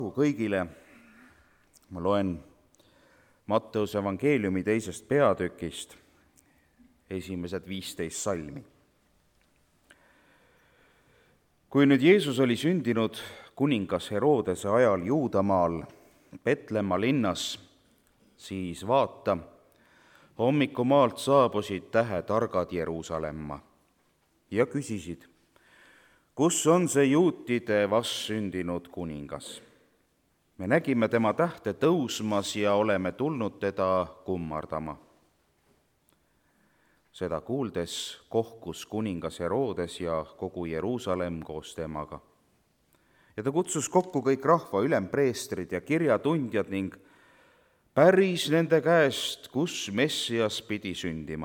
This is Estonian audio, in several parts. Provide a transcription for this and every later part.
Kõigile ma loen Matteuse evangeeliumi 2. peatükist esimesed 15 salmi. Kui nüüd Jeesus oli sündinud kuningas Herodese ajal Juudamaal Petlemma linnas, siis vaata, hommikumaalt saabusid tähetargad Jeruusalemma ja küsisid, kus on see juutide vastsündinud kuningas? Me nägime tema tähte tõusmas ja oleme tulnud teda kummardama. Seda kuuldes kohkus kuningas Herodes ja kogu Jeruusalemm koos temaga. Ja ta kutsus kokku kõik rahva ülempreestrid ja kirjatundjad ning päris nende käest, kus Messias pidi sündima.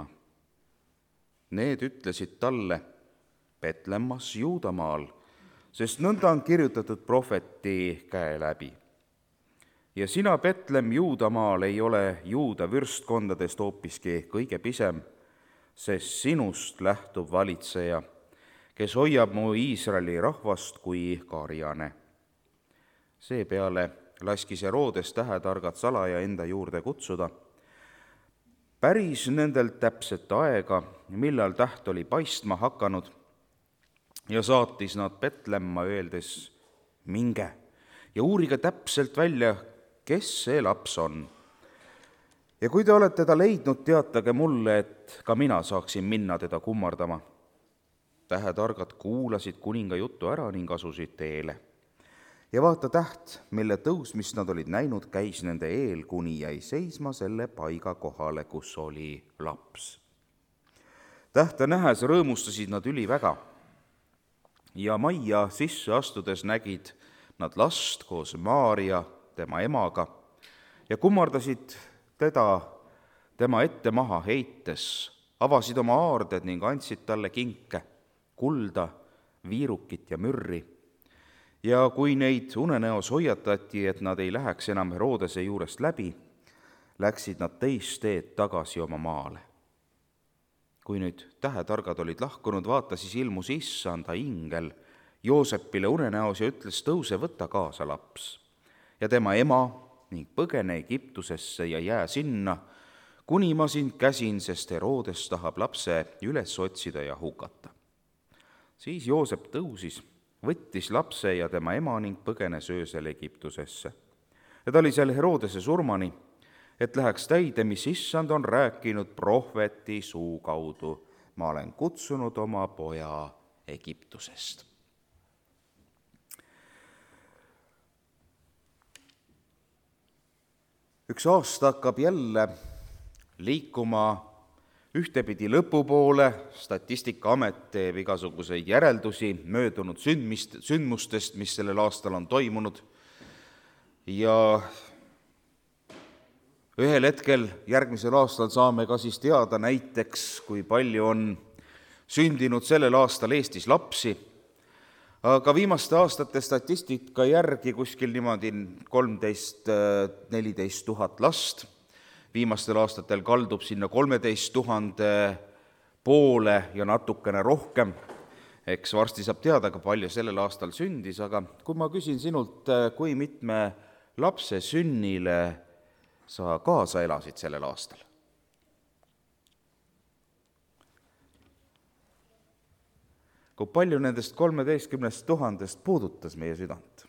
Need ütlesid talle, Petlemmas Juudamaal, sest nõnda on kirjutatud prohveti käe läbi. Ja sina, Petlemm, Juudamaal ei ole Juuda võrstkondadest hoopiski kõige pisem, sest sinust lähtub valitseja, kes hoiab mu Iisraeli rahvast kui karjane. Seepeale laskis Herodes tähetargad salaja enda juurde kutsuda, päris nendelt täpset aega, millal täht oli paistma hakanud, ja saatis nad Petlemma, öeldes, minge ja uurige täpselt välja, kes see laps on. Ja kui te olete teda leidnud, teatage mulle, et ka mina saaksin minna teda kummardama. Tähetargad kuulasid kuninga juttu ära ning asusid teele. Ja vaata, täht, mille tõusmist nad olid näinud, käis nende eel, kuni jäi seisma selle paiga kohale, kus oli laps. Tähte nähes rõõmustasid nad üliväga ja majja sisse astudes nägid nad last koos Maaria, tema emaga, ja kummardasid teda tema ette maha heites, avasid oma aarded ning andsid talle kinke, kulda, viirukit ja mürri. Ja kui neid unenäos hoiatati, et nad ei läheks enam Herodese juurest läbi, läksid nad teist teed tagasi oma maale. Kui nüüd tähetargad olid lahkunud, vaata, siis ilmus issanda ingel Joosepile unenäos ja ütles, tõuse, võta kaasa laps ja tema ema ning põgene Egiptusesse ja jää sinna, kuni ma sind käsin, sest Herodes tahab lapse üles otsida ja hukata. Siis Joosep tõusis, võttis lapse ja tema ema ning põgenes öösel Egiptusesse. Ja ta oli seal Herodese surmani, et läheks täide, mis issand on rääkinud prohveti suu kaudu. Ma olen kutsunud oma poja Egiptusest. Üks aasta hakkab jälle liikuma ühtepidi lõpupoole, Statistikaamet teeb igasuguseid järeldusi möödunud sündmustest, mis sellel aastal on toimunud, ja ühel hetkel järgmisel aastal saame ka siis teada näiteks, kui palju on sündinud sellel aastal Eestis lapsi, aga viimaste aastate statistika järgi kuskil niimoodi 13-14 000 last. Viimastel aastatel kaldub sinna 13 000 poole ja natukene rohkem. Eks varsti saab teada, ka palju sellel aastal sündis, aga kui ma küsin sinult, kui mitme lapse sünnile sa kaasa elasid sellel aastal? Kui palju nendest 13 000 puudutas meie südant?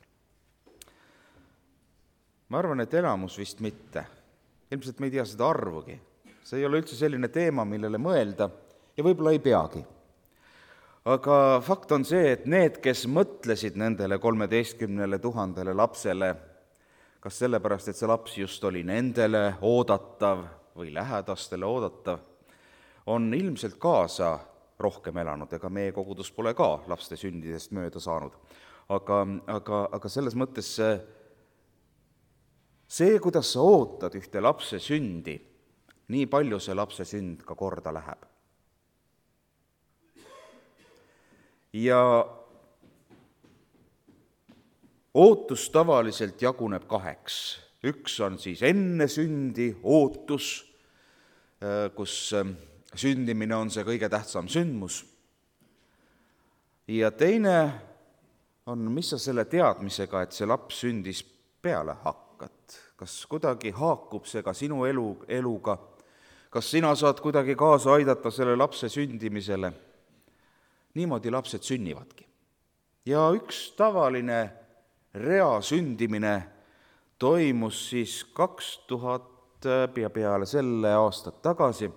Ma arvan, et enamus vist mitte. Ilmselt me ei tea seda arvugi. See ei ole üldse selline teema, millele mõelda ja võib-olla ei peagi. Aga fakt on see, et need, kes mõtlesid nendele 13 000 lapsele, kas sellepärast, et see laps just oli nendele oodatav või lähedastele oodatav, on ilmselt kaasa rohkem elanud, ega meie kogudus pole ka lapste sündidest mööda saanud. Aga selles mõttes see, kuidas sa ootad ühte lapse sündi, nii palju see lapse sünd ka korda läheb. Ja ootus tavaliselt jaguneb kaheks. Üks on siis enne sündi ootus, kus sündimine on see kõige tähtsam sündmus. Ja teine on, mis sa selle teadmisega, et see laps sündis peale hakkad? Kas kuidagi haakub see ka sinu eluga? Kas sina saad kuidagi kaasa aidata selle lapse sündimisele? Niimoodi lapsed sünnivadki. Ja üks tavaline rea sündimine toimus siis 2000 ja peale selle aastat tagasi,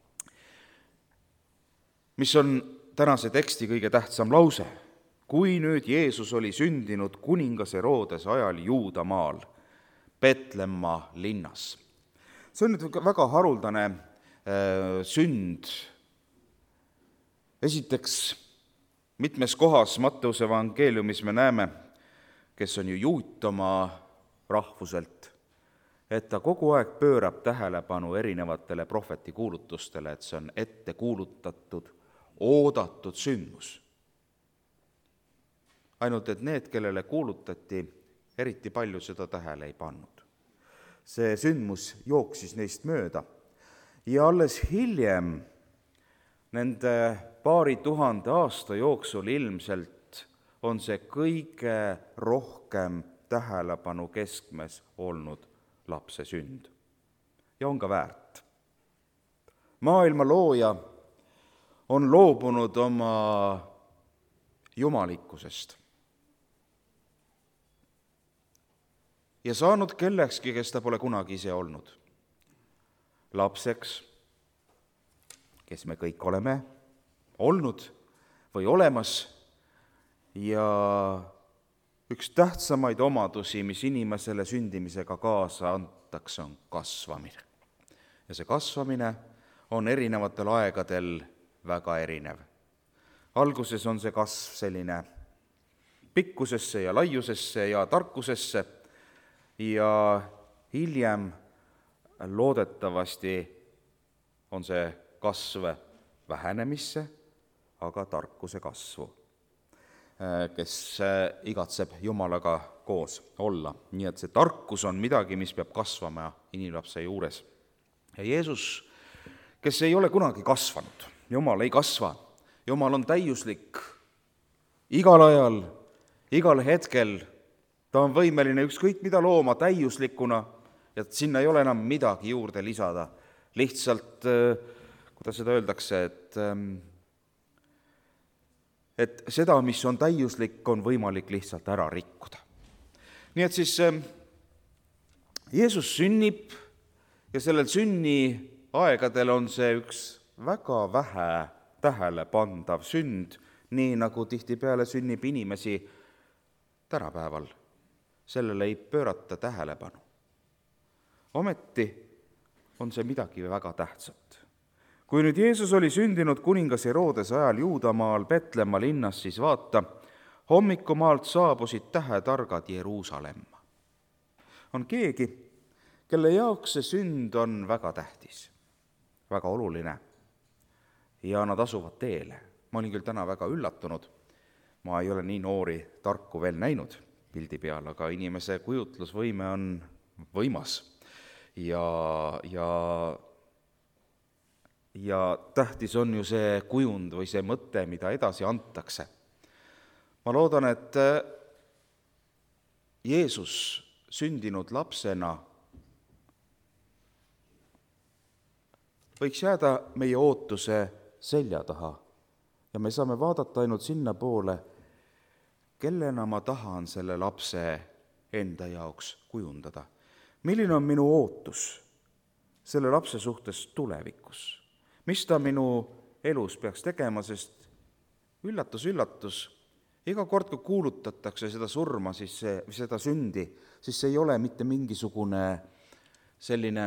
mis on tänase teksti kõige tähtsam lause. Kui nüüd Jeesus oli sündinud kuningas Heroodese ajal Juudamaal, Petlemma linnas. See on nüüd väga haruldane sünd. Esiteks, mitmes kohas Matteuse evangeeliumis me näeme, kes on ju juut oma rahvuselt, et ta kogu aeg pöörab tähelepanu erinevatele prohveti kuulutustele, et see on ette kuulutatud, oodatud sündmus. Ainult et need, kellele kuulutati, eriti palju seda tähele ei pannud. See sündmus jooksis neist mööda ja alles hiljem, nende paari tuhande aasta jooksul ilmselt on see kõige rohkem tähelepanu keskmes olnud lapse sünd. Ja on ka väärt. Maailma looja on loobunud oma jumalikkusest ja saanud kellekski, kes ta pole kunagi ise olnud. Lapseks, kes me kõik oleme olnud või olemas, ja üks tähtsamaid omadusi, mis inimesele sündimisega kaasa antakse, on kasvamine. Ja see kasvamine on erinevatel aegadel väga erinev. Alguses on see kasv selline pikkusesse ja laiusesse ja tarkusesse ja hiljem loodetavasti on see kasv vähenemisse, aga tarkuse kasvu, kes igatseb Jumalaga koos olla. Nii et see tarkus on midagi, mis peab kasvama inimlapse juures. Ja Jeesus, kes ei ole kunagi kasvanud, Jumal ei kasva, Jumal on täiuslik igal ajal, igal hetkel, ta on võimeline ükskõik mida looma täiuslikuna ja sinna ei ole enam midagi juurde lisada. Lihtsalt, kuidas seda öeldakse, et seda, mis on täiuslik, on võimalik lihtsalt ära rikkuda. Nii et siis Jeesus sünnib ja sellel sünni aegadel on see üks väga vähe tähelepandav sünd, nii nagu tihtipeale sünnib inimesi tänapäeval. Sellele ei pöörata tähelepanu. Ometi on see midagi väga tähtsat. Kui nüüd Jeesus oli sündinud kuningas Heroodese ajal Juudamaal Petlemma linnas, siis vaata, hommikumaalt saabusid tähetargad Jeruusalemma. On keegi, kelle jaoks see sünd on väga tähtis, väga oluline ja nad asuvad teele. Ma olin küll täna väga üllatunud, ma ei ole nii noori tarku veel näinud pildi peal, aga inimese kujutlusvõime on võimas ja tähtis on ju see kujund või see mõte, mida edasi antakse. Ma loodan, et Jeesus sündinud lapsena võiks jääda meie ootuse selja taha ja me saame vaadata ainult sinna poole, kellena ma tahan selle lapse enda jaoks kujundada. Milline on minu ootus selle lapse suhtes tulevikus? Mis ta minu elus peaks tegema, sest üllatus, iga kord, kui kuulutatakse seda surma, seda sündi, siis see ei ole mitte mingisugune selline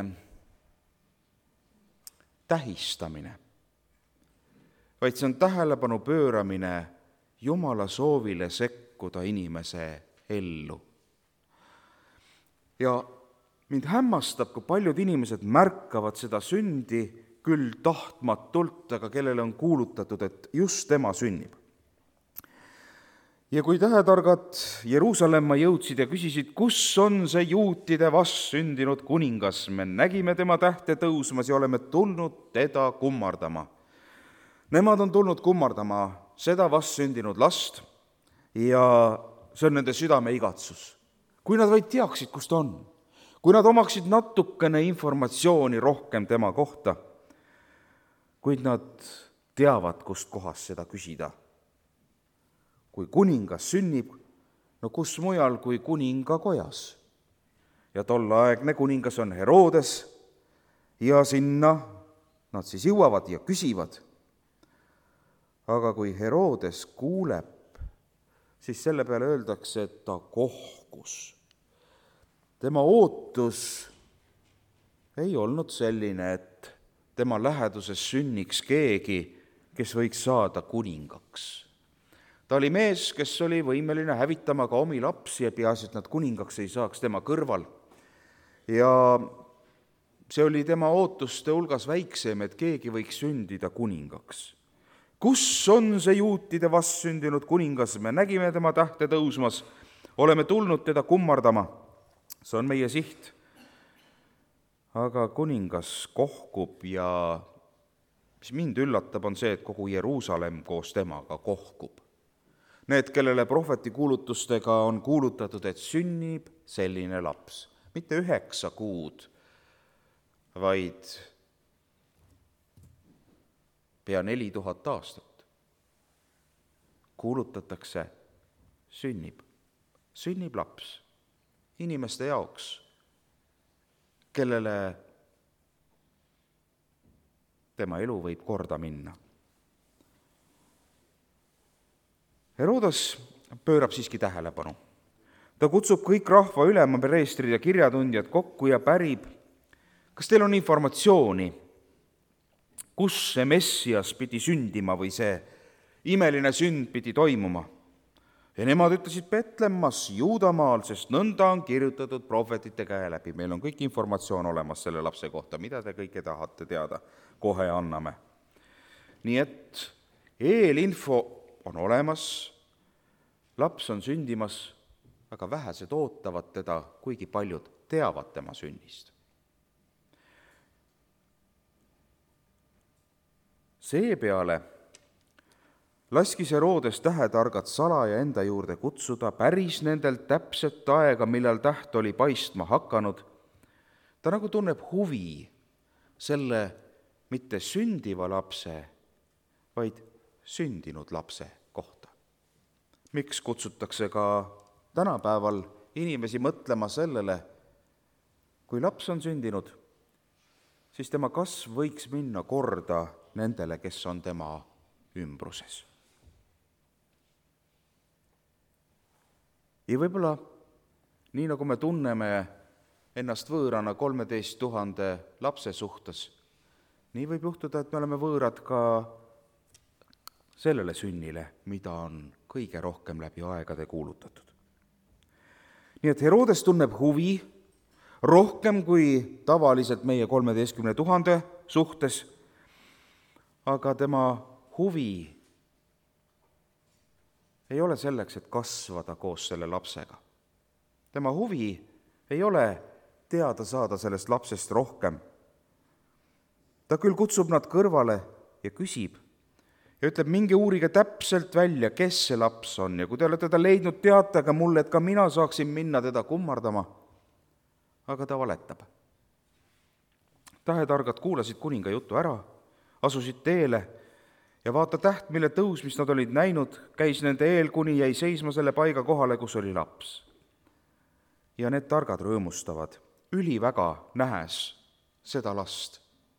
tähistamine, vaid see on tähelepanu pööramine Jumala soovile sekkuda inimese ellu. Ja mind hämmastab, kui paljud inimesed märkavad seda sündi küll tahtmatult, aga kellele on kuulutatud, et just tema sünnib. Ja kui tähetargad Jeruusalemma jõudsid ja küsisid, kus on see juutide vastsündinud kuningas, me nägime tema tähte tõusmas ja oleme tulnud teda kummardama. Nemad on tulnud kummardama seda vastsündinud last ja see on nende südame igatsus. kui nad vaid teaksid, kus ta on, kui nad omaksid natukene informatsiooni rohkem tema kohta, kuid nad teavad, kust kohast seda küsida. Kui kuningas sünnib, no kus mujal kui kuningakojas. Ja tolleaegne kuningas on Herodes ja sinna nad siis jõuavad ja küsivad. Aga kui Herodes kuuleb, siis selle peale öeldakse, et ta kohkus. Tema ootus ei olnud selline, et tema läheduses sünniks keegi, kes võiks saada kuningaks. Ta oli mees, kes oli võimeline hävitama ka omi lapsi ja peaasi, et nad kuningaks ei saaks tema kõrval. Ja see oli tema ootuste hulgas väiksem, et keegi võiks sündida kuningaks. Kus on see juutide vastsündinud kuningas? Me nägime tema tähte tõusmas, oleme tulnud teda kummardama. See on meie siht. Aga kuningas kohkub ja mis mind üllatab, on see, et kogu Jeruusalemm koos temaga kohkub. Need, kellele prohveti kuulutustega on kuulutatud, et sünnib selline laps. Mitte 9 kuud, vaid pea 4000 aastat kuulutatakse, sünnib laps inimeste jaoks, kellele tema elu võib korda minna. Herodes pöörab siiski tähelepanu. Ta kutsub kõik rahva ülema preestrid ja kirjatundjad kokku ja pärib, kas teil on informatsiooni, kus see Messias pidi sündima või see imeline sünd pidi toimuma. Ja nemad ütlesid Betlemmas, Juudamaal, sest nõnda on kirjutatud prohvetite käe läbi. Meil on kõik informatsioon olemas selle lapse kohta, mida te kõike tahate teada, kohe anname. Nii et eelinfo on olemas, laps on sündimas, aga vähesed ootavad teda, kuigi paljud teavad tema sünnist. Seepeale laskis Herodes tähetargad salaja enda juurde kutsuda, päris nendelt täpset aega, millal täht oli paistma hakanud. Ta nagu tunneb huvi selle mitte sündiva lapse, vaid sündinud lapse kohta. Miks kutsutakse ka tänapäeval inimesi mõtlema sellele, kui laps on sündinud, siis tema kasv võiks minna korda nendele, kes on tema ümbruses. Ja võib-olla, nii nagu me tunneme ennast võõrana 13 000 lapse suhtes, nii võib juhtuda, et me oleme võõrad ka sellele sünnile, mida on kõige rohkem läbi aegade kuulutatud. Nii et Herodes tunneb huvi rohkem kui tavaliselt meie 13 000 suhtes, aga tema huvi ei ole selleks, et kasvada koos selle lapsega. Tema huvi ei ole teada saada sellest lapsest rohkem. Ta küll kutsub nad kõrvale ja küsib ja ütleb, minge uurige täpselt välja, kes see laps on ja kui te olete ta leidnud, teatage mulle, et ka mina saaksin minna teda kummardama. Aga ta valetab. Tähetargad kuulasid kuninga jutu ära, asusid teele ja vaata täht, mille tõusmist nad olid näinud, käis nende eel, kuni jäi seisma selle paiga kohale, kus oli laps. Ja need targad rõõmustavad üliväga nähes seda last.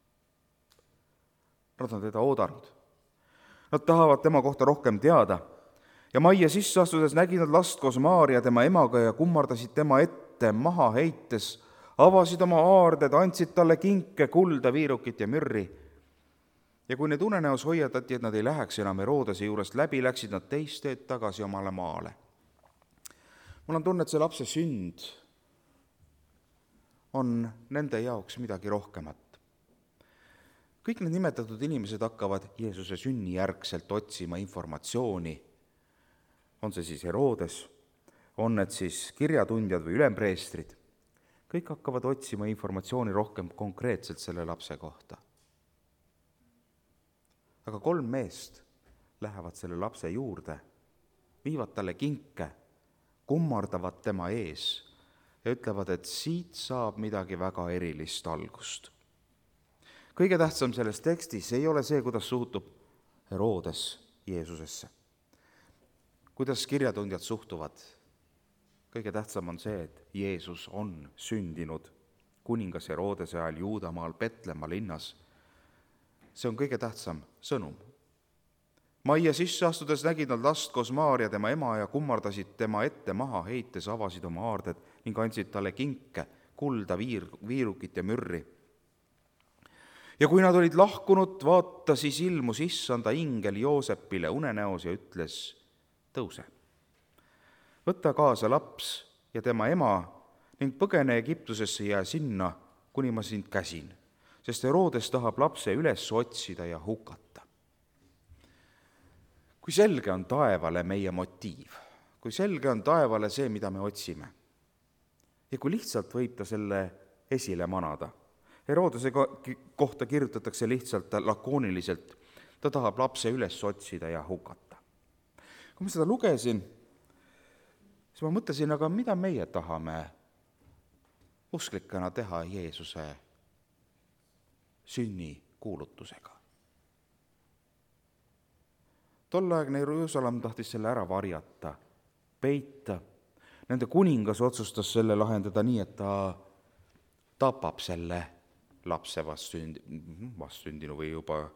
Nad on teda oodanud. Nad tahavad tema kohta rohkem teada. Ja majja sisse astudes nägid nad last koos Maaria tema emaga ja kummardasid tema ette maha heites, avasid oma aarded, andsid talle kinke, kulda, viirukit ja mürri. Ja kui need unenäos hoiatati, et nad ei läheks enam Herodese juurest läbi, läksid nad teist teed tagasi omale maale. Mul on tunne, et see lapse sünd on nende jaoks midagi rohkemat. Kõik need nimetatud inimesed hakkavad Jeesuse sünni järgselt otsima informatsiooni. On see siis Herodes, on need siis kirjatundjad või ülempreestrid. Kõik hakkavad otsima informatsiooni rohkem konkreetselt selle lapse kohta. Aga 3 meest lähevad selle lapse juurde, viivad talle kinke, kummardavad tema ees, ja ütlevad, et siit saab midagi väga erilist algust. Kõige tähtsam selles tekstis ei ole see, kuidas suhtub Herodes Jeesusesse, kuidas kirjatundjad suhtuvad. Kõige tähtsam on see, et Jeesus on sündinud kuningas Herodese ajal Juudamaal Petlemma linnas. See on kõige tähtsam sõnum. Majja sisse astudes nägid nad last koos Maarja, tema ema, ja kummardasid tema ette maha heites, avasid oma aarded ning andsid talle kinke, kulda, viirukit ja mürri. Ja kui nad olid lahkunud, vaata, siis ilmus issanda ingel Joosepile unenäos ja ütles, tõuse, võta kaasa laps ja tema ema ning põgene Egiptusesse ja sinna, kuni ma sind käsin, sest Herodes tahab lapse üles otsida ja hukata. Kui selge on taevale meie motiiv, kui selge on taevale see, mida me otsime. Ja kui lihtsalt võib ta selle esile manada. Herodese kohta kirjutatakse lihtsalt lakooniliselt, ta tahab lapse üles otsida ja hukata. Kui ma seda lugesin, siis ma mõtlesin, aga mida meie tahame usklikena teha Jeesuse sünni kuulutusega? Tolleaegne Jeruusalemm tahtis selle ära varjata, peita. Nende kuningas otsustas selle lahendada nii, et ta tapab selle lapse vastsündinu või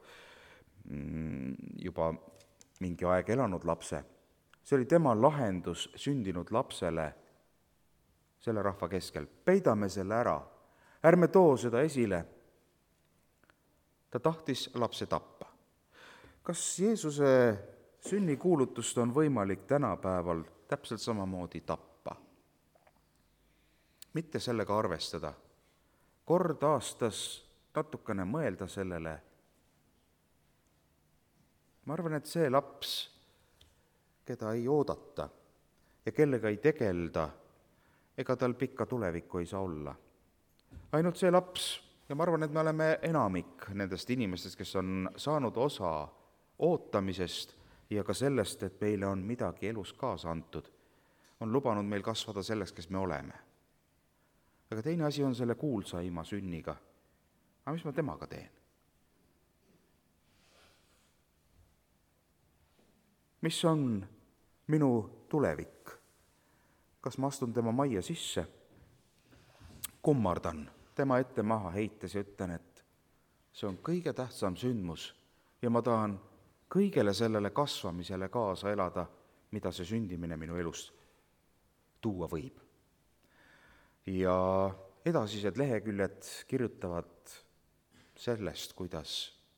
juba mingi aeg elanud lapse. See oli tema lahendus sündinud lapsele selle rahva keskel. Peidame selle ära, ärme too seda esile. Ta tahtis lapse tappa. Kas Jeesuse sünnikuulutust on võimalik tänapäeval täpselt samamoodi tappa? Mitte sellega arvestada. Kord aastas natukene mõelda sellele. Ma arvan, et see laps, keda ei oodata ja kellega ei tegelda, ega tal pikka tulevikku ei saa olla. Ainult see laps, ja ma arvan, et me oleme enamik nendest inimestest, kes on saanud osa ootamisest ja ka sellest, et meile on midagi elus kaasa antud, on lubanud meil kasvada selleks, kes me oleme. Aga teine asi on selle kuulsa ima sünniga. Aga mis ma temaga teen? Mis on minu tulevik? Kas ma astun tema majja sisse? Kummardan tema ette maha heites ja ütlen, et see on kõige tähtsam sündmus ja ma tahan kõigele sellele kasvamisele kaasa elada, mida see sündimine minu elust tuua võib. Ja edasised leheküljed kirjutavad sellest, kuidas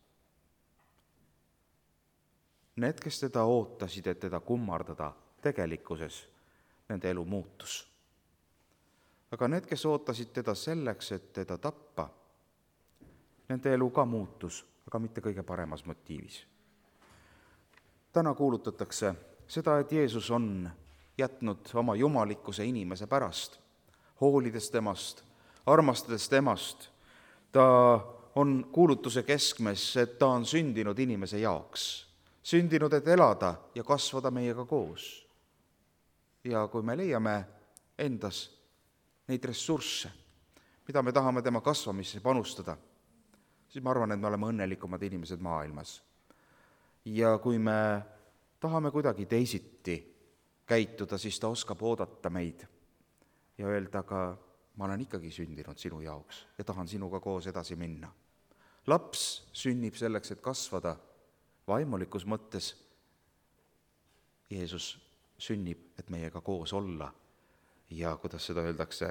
need, kes teda ootasid, et teda kummardada, tegelikkuses nende elu muutus. Aga need, kes ootasid teda selleks, et teda tappa, nende elu ka muutus, aga mitte kõige paremas motiivis. Täna kuulutatakse seda, et Jeesus on jätnud oma jumalikkuse inimese pärast, hoolides temast, armastades temast. Ta on kuulutuse keskmes, et ta on sündinud inimese jaoks, sündinud, et elada ja kasvada meiega koos. Ja kui me leiame endas neid ressursse, mida me tahame tema kasvamisse panustada, siis ma arvan, et me oleme õnnelikumad inimesed maailmas. Ja kui me tahame kuidagi teisiti käituda, siis ta oskab oodata meid ja öelda, aga ma olen ikkagi sündinud sinu jaoks ja tahan sinuga koos edasi minna. Laps sünnib selleks, et kasvada vaimulikus mõttes. Jeesus sünnib, et meiega koos olla ja kuidas seda öeldakse,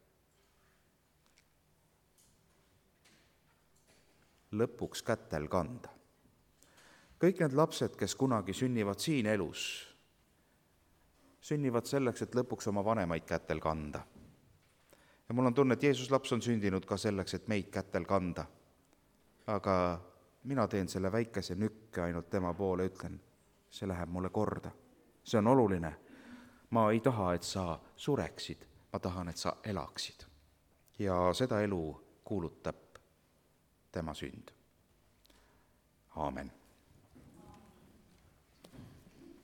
lõpuks kätel kanda. Kõik need lapsed, kes kunagi sünnivad siin elus, sünnivad selleks, et lõpuks oma vanemaid kätel kanda. Ja mul on tunne, et Jeesus laps on sündinud ka selleks, et meid kätel kanda. Aga mina teen selle väikese nükke ainult tema poole, ütlen, see läheb mulle korda. See on oluline. Ma ei taha, et sa sureksid, ma tahan, et sa elaksid. Ja seda elu kuulutab tema sünd. Aamen.